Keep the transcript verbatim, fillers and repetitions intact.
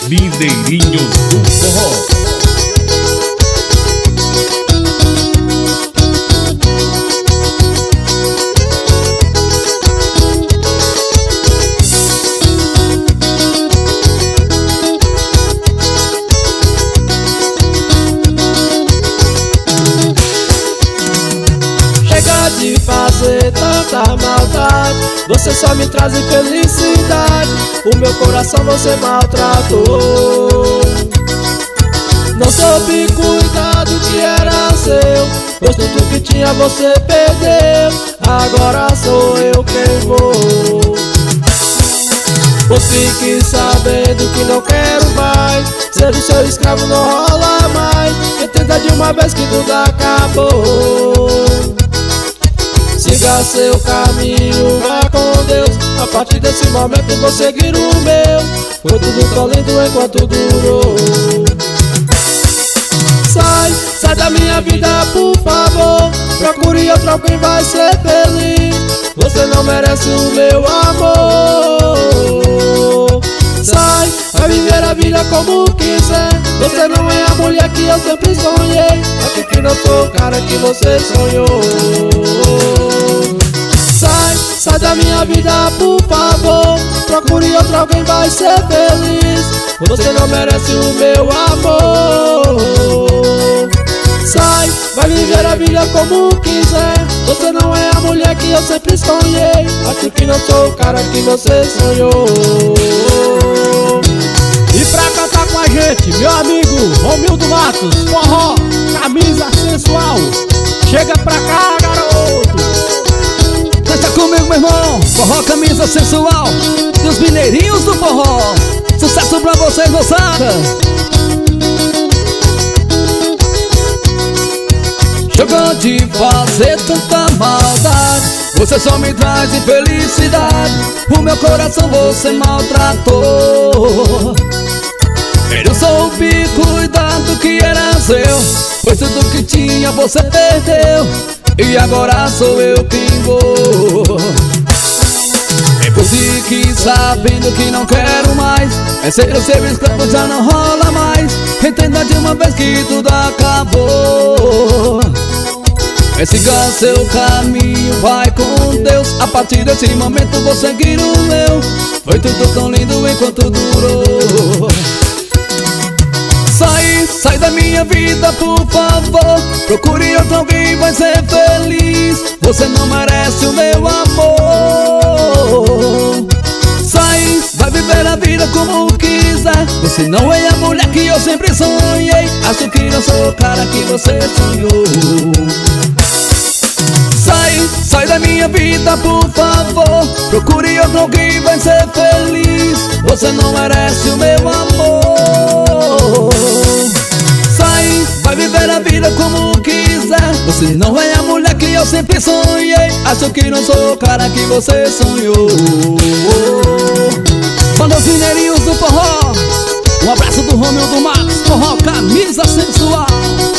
Mineirinhos do Forró. De fazer tanta maldade, você só me traz infelicidade. O meu coração você maltratou. Não soube cuidar do que era seu, pois tudo que tinha você perdeu. Agora sou eu quem vou. Pois fique sabendo que não quero mais ser o seu escravo, não rola mais. Entenda de uma vez que tudo acabou. Siga seu caminho, vá com Deus. A partir desse momento vou seguir o meu. Foi tudo tão lindo enquanto durou. Sai, sai da minha vida por favor. Procure outro alguém, vai ser feliz. Você não merece o meu amor. Sai, vai viver a vida como quiser. Você não é a mulher que eu sempre sonhei. Acho que não sou o cara que você sonhou. Sai, sai da minha vida por favor. Procure outro alguém, vai ser feliz. Você não merece o meu amor. Sai, vai viver a vida como quiser. Você não é a mulher que eu sempre sonhei. Acho que não sou o cara que você sonhou. E pra cantar com a gente, meu amigo Romildo Matos, forró, camisa sensual. Chega pra cá, garoto. Deixa comigo, meu irmão, forró, camisa sensual dos mineirinhos do forró. Sucesso pra vocês, moçada. Jogou de fazer tanta maldade, você só me traz infelicidade. O meu coração você maltratou. Eu soube cuidar do que era seu, pois tudo que tinha você perdeu. E agora sou eu quem vou. É por si que sabendo que não quero mais é ser o seu escravo, já não rola mais. Entenda de uma vez que tudo acabou. É siga seu caminho, vai com Deus. A partir desse momento vou seguir o meu. Foi tudo tão lindo enquanto durou. Sai, sai da minha vida por favor. Procure outro alguém, vai ser feliz. Você não merece o meu amor. Sai, vai viver a vida como quiser. Você não é a mulher que eu sempre sonhei. Acho que não sou o cara que você sonhou. Sai, sai da minha vida por favor. Procure outro alguém, vai ser feliz. Você não merece o meu amor. Sai, vai viver a vida como quiser. Você não é a mulher que eu sempre sonhei. Acho que não sou o cara que você sonhou. Manda os mineirinhos do forró. Um abraço do Romildo Matos, forró, camisa sensual.